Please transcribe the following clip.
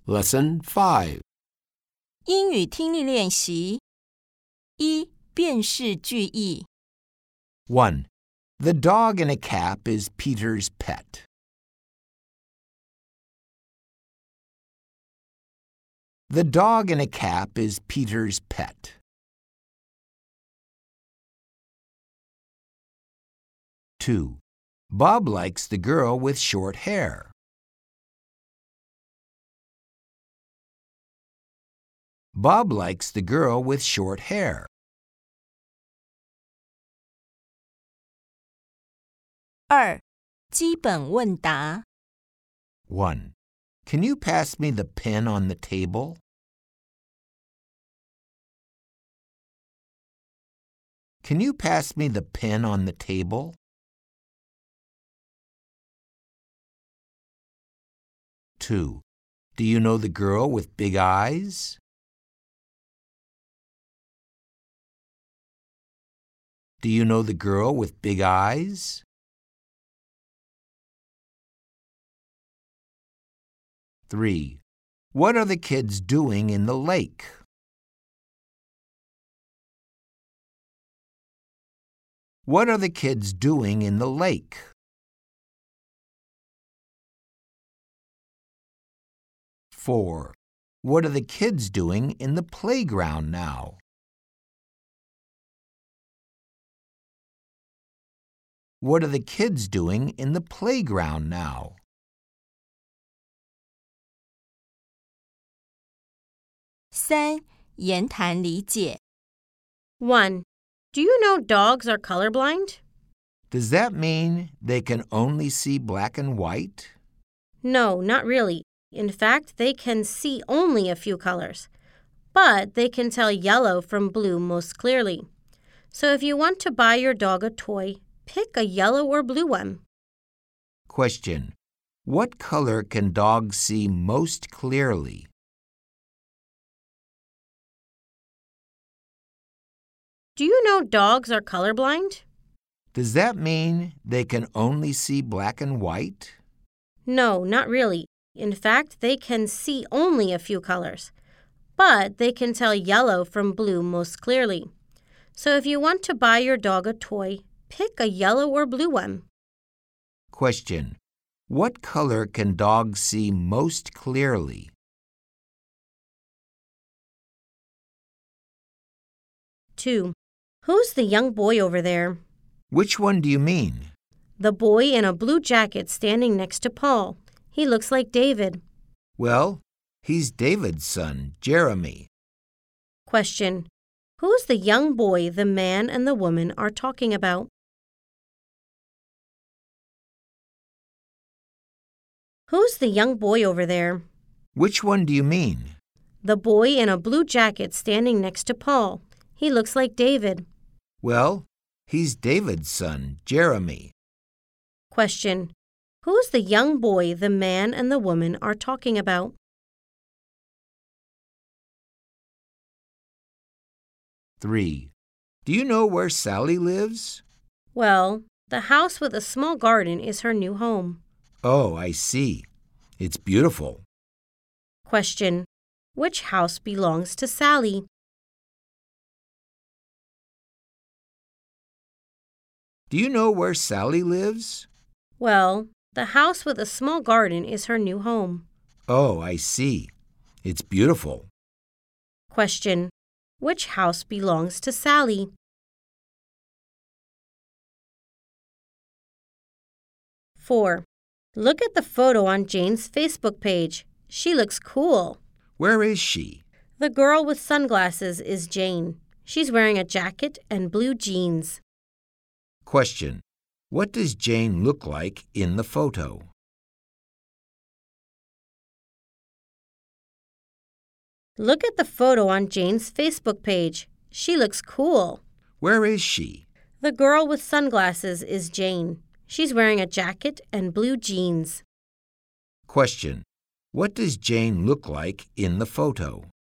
Lesson 5. 英语听力练习一辨识句意 1. The dog in a cap is Peter's pet. The dog in a cap is Peter's pet. 2. Bob likes the girl with short hair. Bob likes the girl with short hair. 二基本问答 1. Can you pass me the pen on the table? Can you pass me the pen on the table? 2. Do you know the girl with big eyes? Do you know the girl with big eyes? 3. What are the kids doing in the lake? What are the kids doing in the lake? 4. What are the kids doing in the playground now? What are the kids doing in the playground now? 三言谈理解 1. Do you know dogs are colorblind? Does that mean they can only see black and white? No, not really. In fact, they can see only a few colors. But they can tell yellow from blue most clearly. So if you want to buy your dog a toy, pick a yellow or blue one. Question. What color can dogs see most clearly? Do you know dogs are colorblind? Does that mean they can only see black and white? No, not really. In fact, they can see only a few colors. But they can tell yellow from blue most clearly. So if you want to buy your dog a toy, pick a yellow or blue one. Question. What color can dogs see most clearly? 2. Who's the young boy over there? Which one do you mean? The boy in a blue jacket standing next to Paul. He looks like David. Well, he's David's son, Jeremy. Question. Who's the young boy the man and the woman are talking about? Who's the young boy over there? Which one do you mean? The boy in a blue jacket standing next to Paul. He looks like David. Well, he's David's son, Jeremy. Question. Who's the young boy the man and the woman are talking about? 3. Do you know where Sally lives? Well, the house with a small garden is her new home. Oh, I see. It's beautiful. Question. Which house belongs to Sally? Do you know where Sally lives? Well, the house with a small garden is her new home. Oh, I see. It's beautiful. Question. Which house belongs to Sally? 4. Look at the photo on Jane's Facebook page. She looks cool. Where is she? The girl with sunglasses is Jane. She's wearing a jacket and blue jeans. Question. What does Jane look like in the photo? Look at the photo on Jane's Facebook page. She looks cool. Where is she? The girl with sunglasses is Jane. She's wearing a jacket and blue jeans. Question. What does Jane look like in the photo?